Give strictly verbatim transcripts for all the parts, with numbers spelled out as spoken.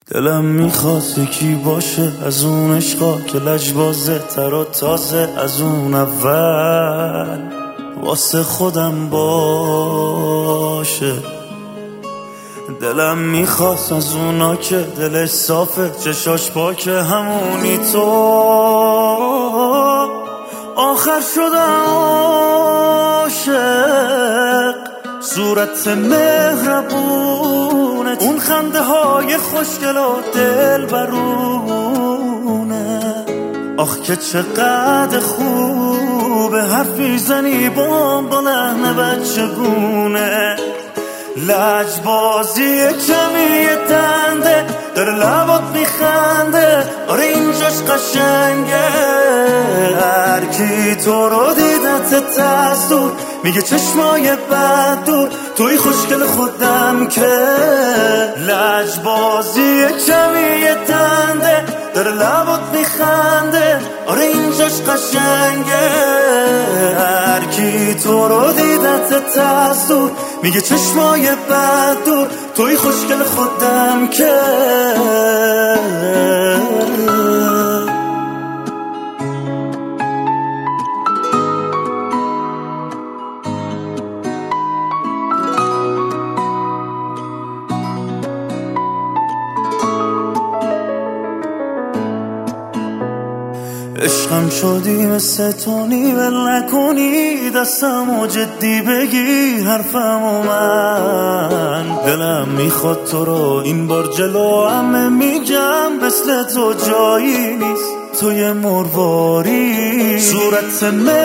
دلم میخواست یکی باشه از اون عشقا که لجبازه تر و تازه از اون اول واسه خودم باشه. دلم میخواست از اونا که دلش صافه چشاش پاکه همونی تو آخر شدم عاشق. صورت مهربونت اون خنده های خوشگل و دل برونه، آخ که چقدر خوبه حرفی زنی بام با لحن بچگونه. لجبازی کمی دنده در لبات میخنده، آره اینجاش قشنگه. هر کی تو رو دیدت از دور میگه چشمای بد دور، توی خوشگل خودم که. لجبازی کمی دنده در لبات میخنده، آره اینجاش قشنگه. هر کی تو رو دیدت از دور میگه چشمای بد دور، توی خوشگل خودم که. عشقم شدی مثل تونی ول نکنی دستمو جدی بگیر حرفمو من. دلم میخواد تو رو این بار جلو همه میگم مثل تو جایی نیست، توی مرواری. صورت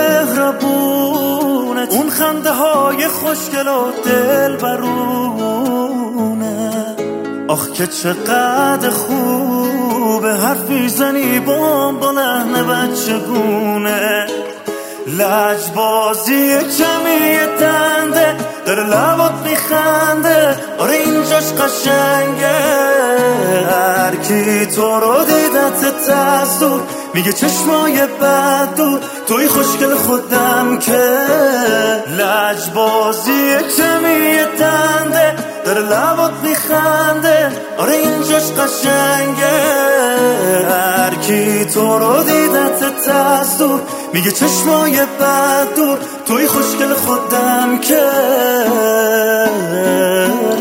مهربونت اون خنده های خوشگل و دل برونه، آخ که چقدر خوبه حرفی زنی بام با لحن بچگونه. لجبازی کمی دنده در لبات میخنده، آره اینجاش قشنگه. هر کی تو رو دیدت از دور میگه چشمای بد دور، توی خوشگل خودم که. لجبازی کمی دنده در لبات میخنده، آره اینجاش قشنگه. هر کی تو رو دیدت از دور میگه چشمای بد دور، توی خوشگل خودم که.